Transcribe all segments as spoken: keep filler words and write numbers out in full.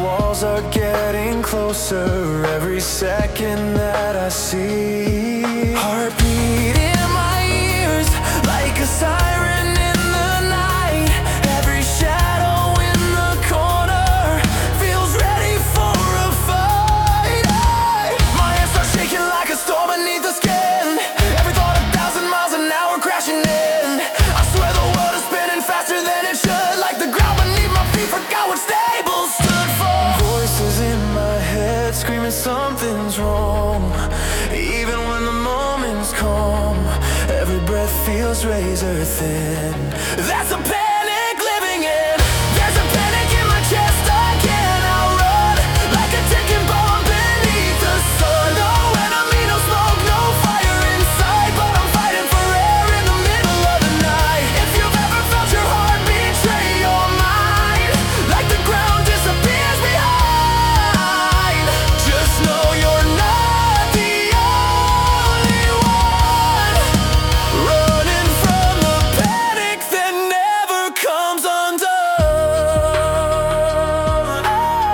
walls are getting closer every second that I see. Heartbeat in my ears, like a siren in the night. Every shadow in the corner feels ready for a fight. My hands start shaking like a storm beneath the skin. Every thought a thousand miles an hour crashing in. I swear the world is spinning faster than it should, like the ground beneath my feet forgot what stable stood for. Voices in my head screaming something's wrong. Even when the moment's calm, every breath feels razor thin. That's a panic living in. There's a panic in my chest I can't outrun, like a ticking bomb beneath the sun. No enemy, no smoke, no fire inside, but I'm fighting for air in the middle of the night. If you've ever felt your heart betray your mind, like the ground disappears behind, just know you're not the only one running from the panic that never comes undone.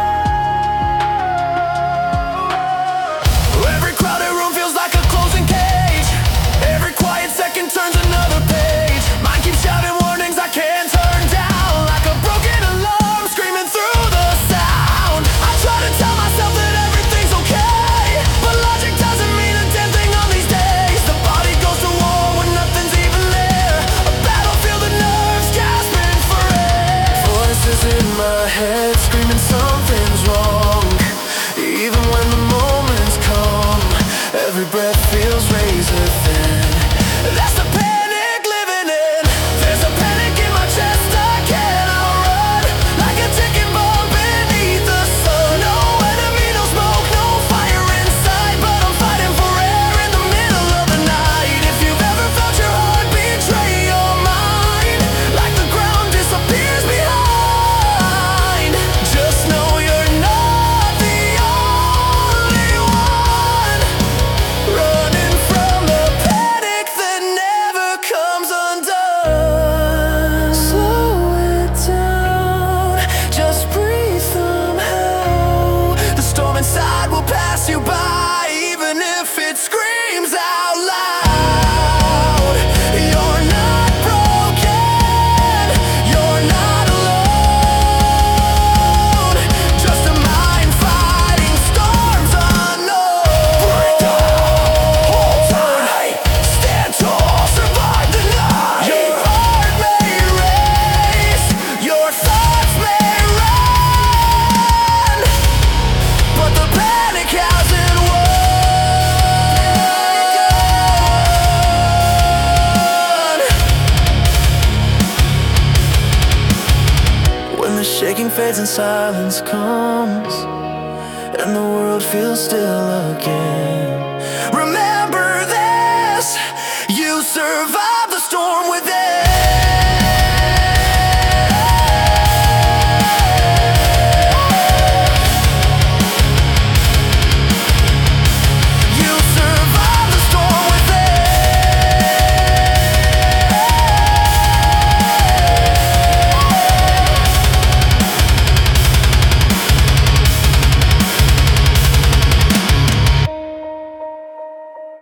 Every crowded room feels like a closing cage. Every quiet second turns another page. Mine keeps shouting warnings I can't turn down, like a broken alarm screaming through the sound. I try to tell myself that everything's okay, but logic doesn't mean a damn thing on these days. The body goes to war when nothing's even there, a battlefield of nerves gasping for air. Voices in my head screaming something's wrong. Even when the moment's calm, every breath feels razor thin. That's the panic living in. There's a panic in my chest I can't outrun, like a ticking bomb beneath the sun. No enemy, no smoke, no fire inside, but I'm fighting for air in the middle of the night. If you've ever felt your heart betray your mind, like the ground disappears behind, just know you're not the only one running from the panic that never comes undone. Slow it down, just breathe somehow. The storm inside will pass you by, even if it screams out loud. You're not broken, you're not alone, just a mind fighting storms unknown. Break down, hold tight, stand tall, survive the night. Your heart may race, your thoughts may run, but the panic hasn't won. When the shaking fades and silence comes, and the world feels still again, remember